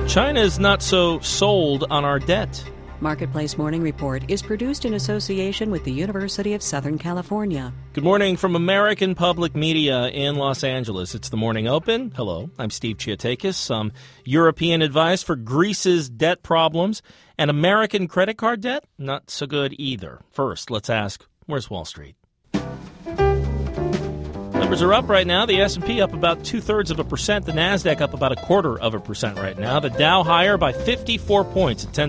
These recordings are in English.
China is not so sold on our debt. Marketplace Morning Report is produced in association with the University of Southern California. Good morning from American Public Media in Los Angeles. It's the Morning Open. Hello, I'm Steve Chiatakis. Some European advice for Greece's debt problems and American credit card debt? Not so good either. First, let's ask, where's Wall Street? Numbers are up right now. The S&P up about 0.2%. The NASDAQ up about 0.25% right now. The Dow higher by 54 points at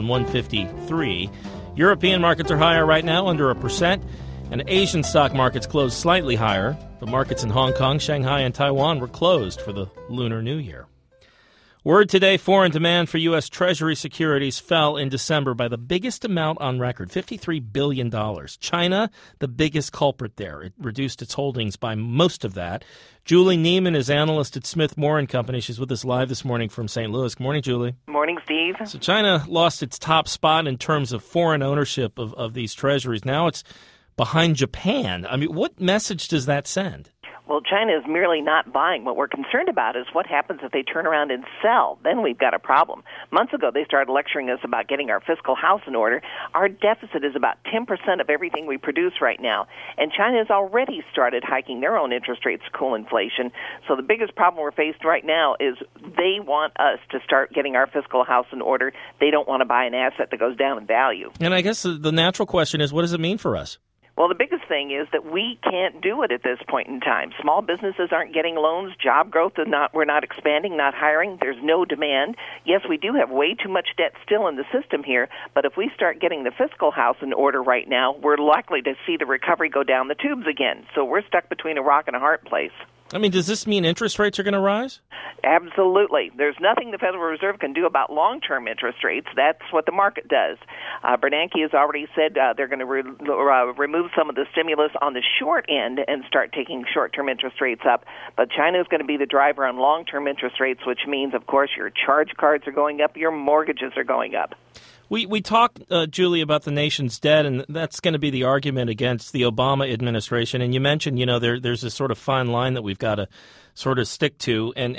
10,153. European markets are higher right now, under 1%. And Asian stock markets closed slightly higher. The markets in Hong Kong, Shanghai, and Taiwan were closed for the Lunar New Year. Word today, foreign demand for U.S. Treasury securities fell in December by the biggest amount on record, $53 billion. China, the biggest culprit there. It reduced its holdings by most of that. Julie Neiman is analyst at Smith Moore & Company. She's with us live this morning from St. Louis. Good morning, Julie. Morning, Steve. So China lost its top spot in terms of foreign ownership of these treasuries. Now it's behind Japan. I mean, what message does that send? Well, China is merely not buying. What we're concerned about is what happens if they turn around and sell. Then we've got a problem. Months ago, they started lecturing us about getting our fiscal house in order. Our deficit is about 10% of everything we produce right now. And China has already started hiking their own interest rates to cool inflation. So the biggest problem we're faced right now is they want us to start getting our fiscal house in order. They don't want to buy an asset that goes down in value. And I guess the natural question is, what does it mean for us? Well, the biggest thing is that we can't do it at this point in time. Small businesses aren't getting loans. Job growth is not. We're not expanding, not hiring. There's no demand. Yes, we do have way too much debt still in the system here, but if we start getting the fiscal house in order right now, we're likely to see the recovery go down the tubes again. So we're stuck between a rock and a hard place. I mean, does this mean interest rates are going to rise? Absolutely. There's nothing the Federal Reserve can do about long-term interest rates. That's what the market does. Bernanke has already said they're going to remove some of the stimulus on the short end and start taking short-term interest rates up. But China is going to be the driver on long-term interest rates, which means, of course, your charge cards are going up, your mortgages are going up. We talked, Julie, about the nation's debt, and that's going to be the argument against the Obama administration. And you mentioned, there's this sort of fine line that we've got to sort of stick to, and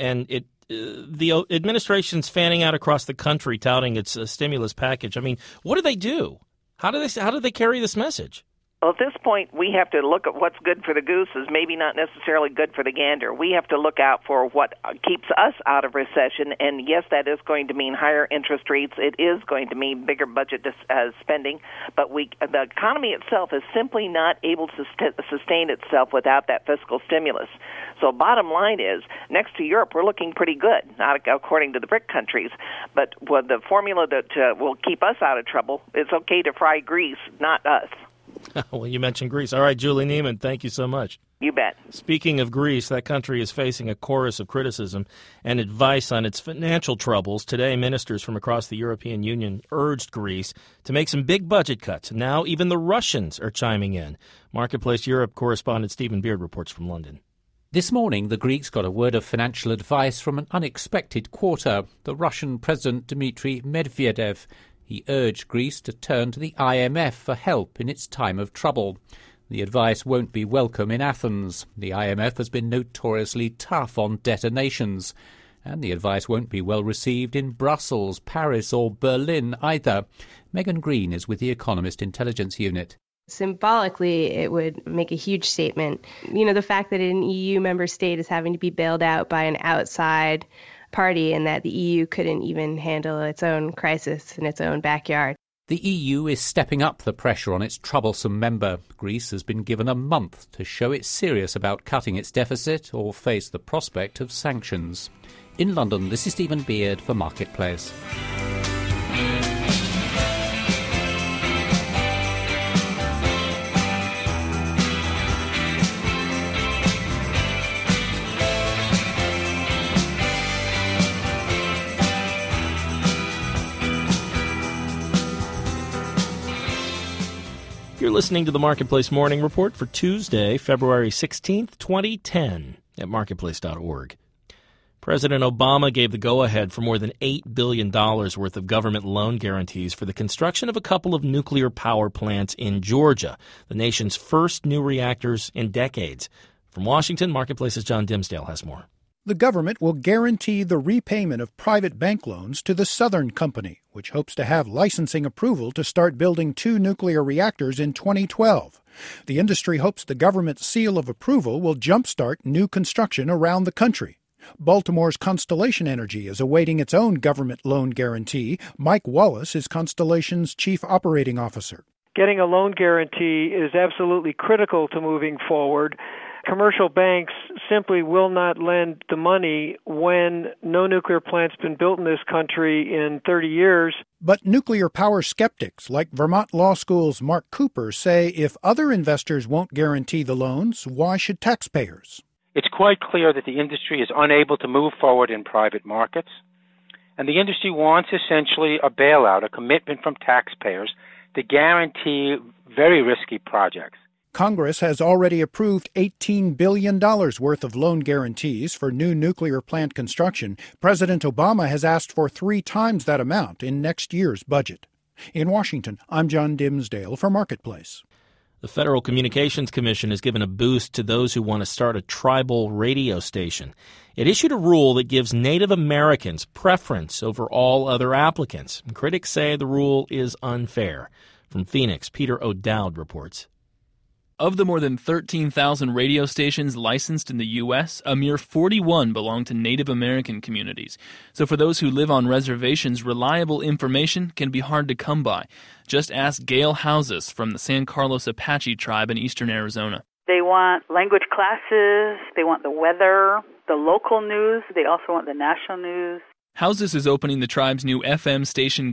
the administration's fanning out across the country, touting its stimulus package. I mean, what do they do? How do they carry this message? Well, at this point, we have to look at what's good for the goose is maybe not necessarily good for the gander. We have to look out for what keeps us out of recession, and yes, that is going to mean higher interest rates. It is going to mean bigger budget spending, but the economy itself is simply not able to sustain itself without that fiscal stimulus. So bottom line is, next to Europe, we're looking pretty good, not according to the BRIC countries, but the formula that will keep us out of trouble, it's okay to fry Greece, not us. Well, you mentioned Greece. All right, Julie Neiman, thank you so much. You bet. Speaking of Greece, that country is facing a chorus of criticism and advice on its financial troubles. Today, ministers from across the European Union urged Greece to make some big budget cuts. Now, even the Russians are chiming in. Marketplace Europe correspondent Stephen Beard reports from London. This morning, the Greeks got a word of financial advice from an unexpected quarter, the Russian President Dmitry Medvedev. He urged Greece to turn to the IMF for help in its time of trouble. The advice won't be welcome in Athens. The IMF has been notoriously tough on debtor nations. And the advice won't be well received in Brussels, Paris or Berlin either. Megan Green is with the Economist Intelligence Unit. Symbolically, it would make a huge statement. The fact that an EU member state is having to be bailed out by an outside party and that the EU couldn't even handle its own crisis in its own backyard. The EU is stepping up the pressure on its troublesome member. Greece has been given a month to show it's serious about cutting its deficit or face the prospect of sanctions. In London, this is Stephen Beard for Marketplace. You're listening to the Marketplace Morning Report for Tuesday, February 16th, 2010 at marketplace.org. President Obama gave the go-ahead for more than $8 billion worth of government loan guarantees for the construction of a couple of nuclear power plants in Georgia, the nation's first new reactors in decades. From Washington, Marketplace's John Dimsdale has more. The government will guarantee the repayment of private bank loans to the Southern Company, which hopes to have licensing approval to start building 2 nuclear reactors in 2012. The industry hopes the government's seal of approval will jumpstart new construction around the country. Baltimore's Constellation Energy is awaiting its own government loan guarantee. Mike Wallace is Constellation's chief operating officer. Getting a loan guarantee is absolutely critical to moving forward. Commercial banks simply will not lend the money when no nuclear plant's been built in this country in 30 years. But nuclear power skeptics like Vermont Law School's Mark Cooper say if other investors won't guarantee the loans, why should taxpayers? It's quite clear that the industry is unable to move forward in private markets, and the industry wants essentially a bailout, a commitment from taxpayers to guarantee very risky projects. Congress has already approved $18 billion worth of loan guarantees for new nuclear plant construction. President Obama has asked for 3 times that amount in next year's budget. In Washington, I'm John Dimsdale for Marketplace. The Federal Communications Commission has given a boost to those who want to start a tribal radio station. It issued a rule that gives Native Americans preference over all other applicants. And critics say the rule is unfair. From Phoenix, Peter O'Dowd reports. Of the more than 13,000 radio stations licensed in the U.S., a mere 41 belong to Native American communities. So for those who live on reservations, reliable information can be hard to come by. Just ask Gail Houses from the San Carlos Apache tribe in eastern Arizona. They want language classes, they want the weather, the local news, they also want the national news. Houses is opening the tribe's new FM station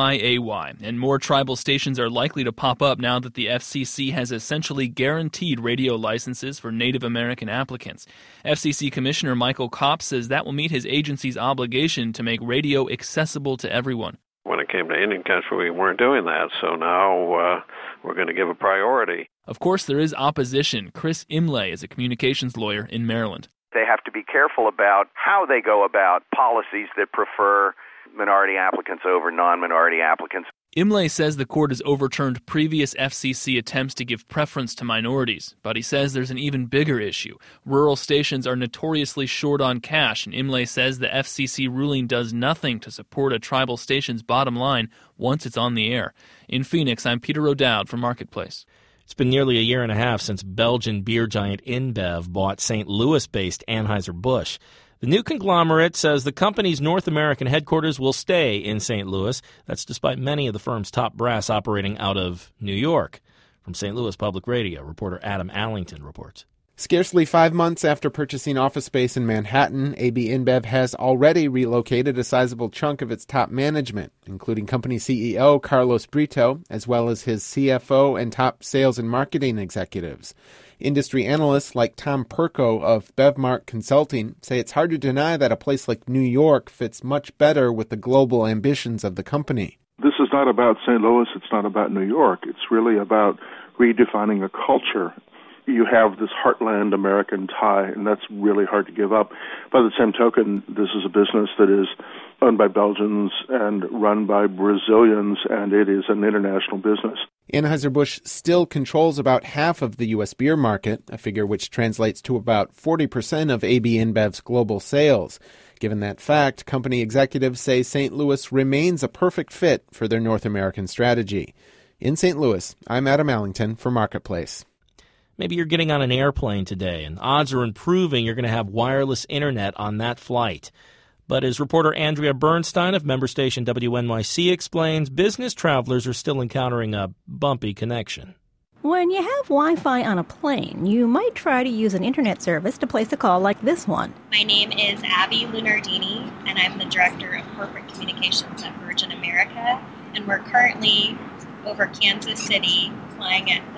KYAY, and more tribal stations are likely to pop up now that the FCC has essentially guaranteed radio licenses for Native American applicants. FCC Commissioner Michael Kopp says that will meet his agency's obligation to make radio accessible to everyone. When it came to Indian country, we weren't doing that, so now we're going to give a priority. Of course, there is opposition. Chris Imlay is a communications lawyer in Maryland. They have to be careful about how they go about policies that prefer minority applicants over non-minority applicants. Imlay says the court has overturned previous FCC attempts to give preference to minorities, but he says there's an even bigger issue. Rural stations are notoriously short on cash, and Imlay says the FCC ruling does nothing to support a tribal station's bottom line once it's on the air. In Phoenix, I'm Peter O'Dowd for Marketplace. It's been nearly a year and a half since Belgian beer giant InBev bought St. Louis-based Anheuser-Busch. The new conglomerate says the company's North American headquarters will stay in St. Louis. That's despite many of the firm's top brass operating out of New York. From St. Louis Public Radio, reporter Adam Allington reports. Scarcely 5 months after purchasing office space in Manhattan, AB InBev has already relocated a sizable chunk of its top management, including company CEO Carlos Brito, as well as his CFO and top sales and marketing executives. Industry analysts like Tom Perko of Bevmark Consulting say it's hard to deny that a place like New York fits much better with the global ambitions of the company. This is not about St. Louis, it's not about New York. It's really about redefining a culture. You have this heartland American tie, and that's really hard to give up. By the same token, this is a business that is owned by Belgians and run by Brazilians, and it is an international business. Anheuser-Busch still controls about half of the U.S. beer market, a figure which translates to about 40% of AB InBev's global sales. Given that fact, company executives say St. Louis remains a perfect fit for their North American strategy. In St. Louis, I'm Adam Allington for Marketplace. Maybe you're getting on an airplane today, and odds are improving you're going to have wireless internet on that flight. But as reporter Andrea Bernstein of member station WNYC explains, business travelers are still encountering a bumpy connection. When you have Wi-Fi on a plane, you might try to use an internet service to place a call like this one. My name is Abby Lunardini, and I'm the Director of Corporate Communications at Virgin America. And we're currently over Kansas City flying at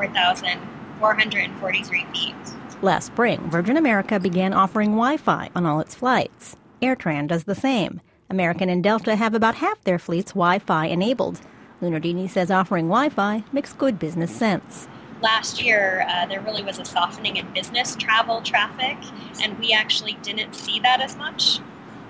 34,443 feet. Last spring, Virgin America began offering Wi-Fi on all its flights. AirTran does the same. American and Delta have about half their fleets Wi-Fi enabled. Lunardini says offering Wi-Fi makes good business sense. Last year, there really was a softening in business travel traffic, and we actually didn't see that as much.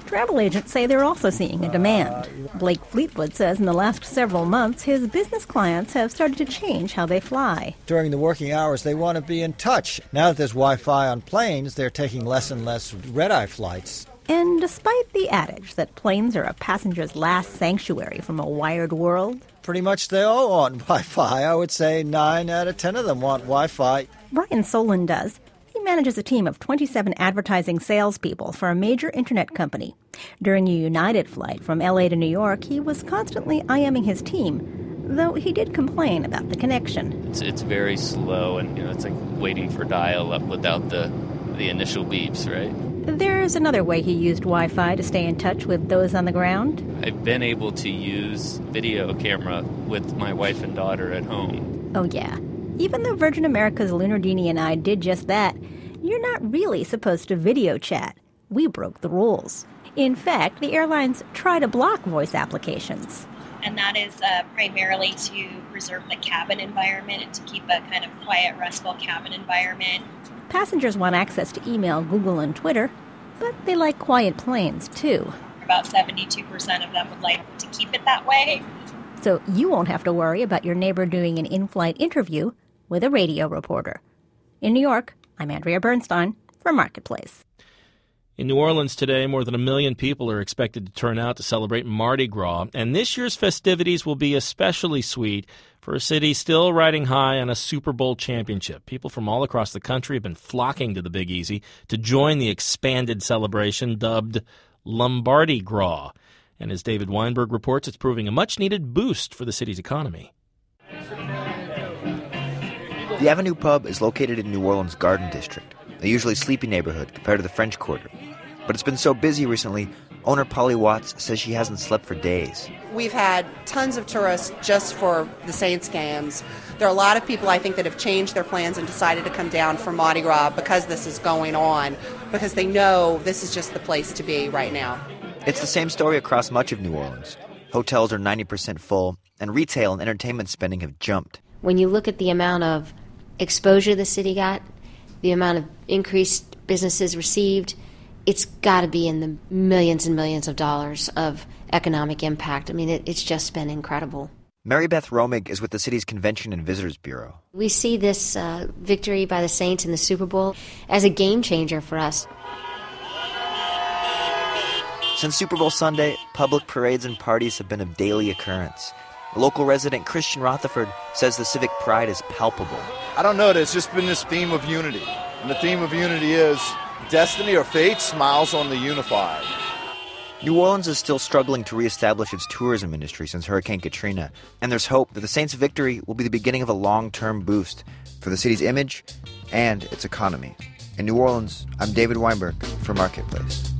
Travel agents say they're also seeing a demand. Blake Fleetwood says in the last several months, his business clients have started to change how they fly. During the working hours, they want to be in touch. Now that there's Wi-Fi on planes, they're taking less and less red-eye flights. And despite the adage that planes are a passenger's last sanctuary from a wired world, pretty much they all want Wi-Fi. I would say 9 out of 10 of them want Wi-Fi. Brian Solon does. He manages a team of 27 advertising salespeople for a major internet company. During a United flight from L.A. to New York, he was constantly IMing his team, though he did complain about the connection. It's very slow, and it's like waiting for dial-up without the initial beeps, right? There's another way he used Wi-Fi to stay in touch with those on the ground. I've been able to use video camera with my wife and daughter at home. Oh, yeah. Even though Virgin America's Lunardini and I did just that, you're not really supposed to video chat. We broke the rules. In fact, the airlines try to block voice applications. And that is primarily to preserve the cabin environment and to keep a kind of quiet, restful cabin environment. Passengers want access to email, Google, and Twitter, but they like quiet planes, too. About 72% of them would like to keep it that way. So you won't have to worry about your neighbor doing an in-flight interview with a radio reporter. In New York, I'm Andrea Bernstein for Marketplace. In New Orleans today, more than 1 million people are expected to turn out to celebrate Mardi Gras, and this year's festivities will be especially sweet for a city still riding high on a Super Bowl championship. People from all across the country have been flocking to the Big Easy to join the expanded celebration dubbed Lombardi Gras. And as David Weinberg reports, it's proving a much-needed boost for the city's economy. The Avenue Pub is located in New Orleans' Garden District, a usually sleepy neighborhood compared to the French Quarter. But it's been so busy recently, owner Polly Watts says she hasn't slept for days. We've had tons of tourists just for the Saints games. There are a lot of people, I think, that have changed their plans and decided to come down for Mardi Gras because this is going on, because they know this is just the place to be right now. It's the same story across much of New Orleans. Hotels are 90% full, and retail and entertainment spending have jumped. When you look at the amount of exposure the city got, the amount of increased businesses received, it's got to be in the millions and millions of dollars of economic impact. I mean, it's just been incredible. Mary Beth Romig is with the city's Convention and Visitors Bureau. We see this victory by the Saints in the Super Bowl as a game changer for us. Since Super Bowl Sunday, public parades and parties have been of daily occurrence. Local resident Christian Rutherford says the civic pride is palpable. I don't know, there's just been this theme of unity. And the theme of unity is destiny or fate smiles on the unified. New Orleans is still struggling to reestablish its tourism industry since Hurricane Katrina, and there's hope that the Saints' victory will be the beginning of a long-term boost for the city's image and its economy. In New Orleans, I'm David Weinberg for Marketplace.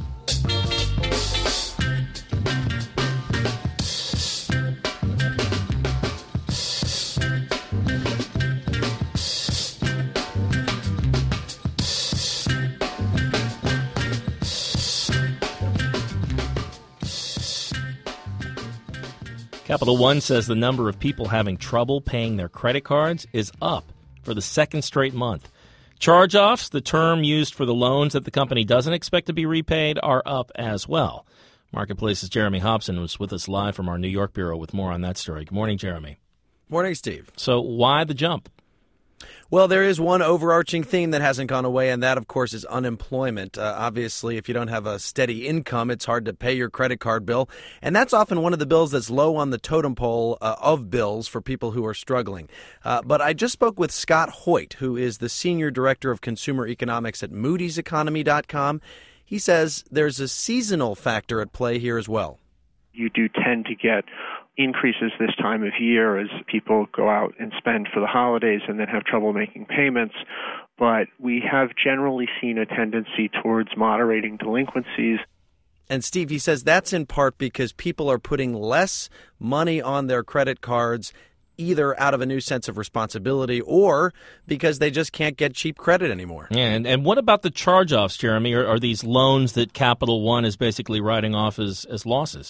Capital One says the number of people having trouble paying their credit cards is up for the second straight month. Charge-offs, the term used for the loans that the company doesn't expect to be repaid, are up as well. Marketplace's Jeremy Hobson was with us live from our New York bureau with more on that story. Good morning, Jeremy. Morning, Steve. So why the jump? Well, there is one overarching theme that hasn't gone away, and that, of course, is unemployment. Obviously, if you don't have a steady income, it's hard to pay your credit card bill. And that's often one of the bills that's low on the totem pole of bills for people who are struggling. But I just spoke with Scott Hoyt, who is the Senior Director of Consumer Economics at Moody'sEconomy.com. He says there's a seasonal factor at play here as well. You do tend to get increases this time of year as people go out and spend for the holidays and then have trouble making payments. But we have generally seen a tendency towards moderating delinquencies. And Steve, he says that's in part because people are putting less money on their credit cards, either out of a new sense of responsibility or because they just can't get cheap credit anymore. Yeah, and what about the charge-offs, Jeremy? Are these loans that Capital One is basically writing off as losses?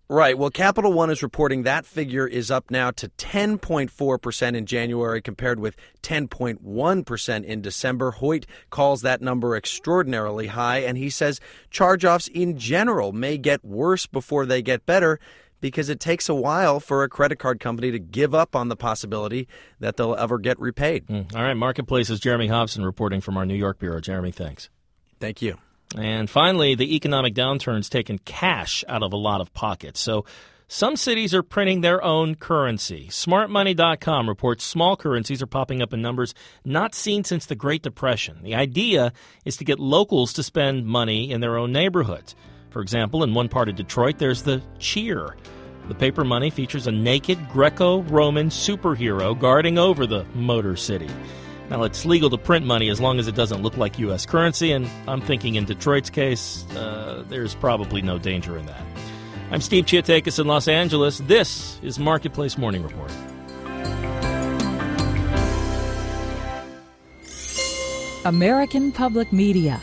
Right. Well, Capital One is reporting that figure is up now to 10.4% in January compared with 10.1% in December. Hoyt calls that number extraordinarily high, and he says charge-offs in general may get worse before they get better because it takes a while for a credit card company to give up on the possibility that they'll ever get repaid. All right. Marketplace's Jeremy Hobson reporting from our New York bureau. Jeremy, thanks. Thank you. And finally, the economic downturn's taken cash out of a lot of pockets. So some cities are printing their own currency. SmartMoney.com reports small currencies are popping up in numbers not seen since the Great Depression. The idea is to get locals to spend money in their own neighborhoods. For example, in one part of Detroit, there's the Cheer. The paper money features a naked Greco-Roman superhero guarding over the Motor City. Now, it's legal to print money as long as it doesn't look like U.S. currency, and I'm thinking in Detroit's case, there's probably no danger in that. I'm Steve Chiatakis in Los Angeles. This is Marketplace Morning Report. American Public Media.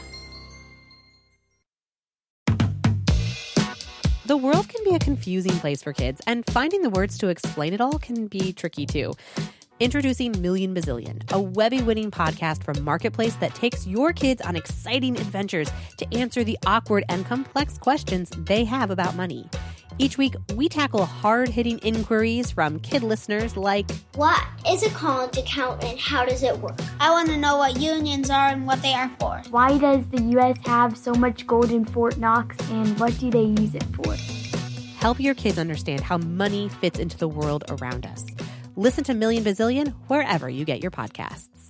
The world can be a confusing place for kids, and finding the words to explain it all can be tricky too. Introducing Million Bazillion, a Webby-winning podcast from Marketplace that takes your kids on exciting adventures to answer the awkward and complex questions they have about money. Each week, we tackle hard-hitting inquiries from kid listeners like, what is a college account and how does it work? I want to know what unions are and what they are for. Why does the U.S. have so much gold in Fort Knox and what do they use it for? Help your kids understand how money fits into the world around us. Listen to Million Bazillion wherever you get your podcasts.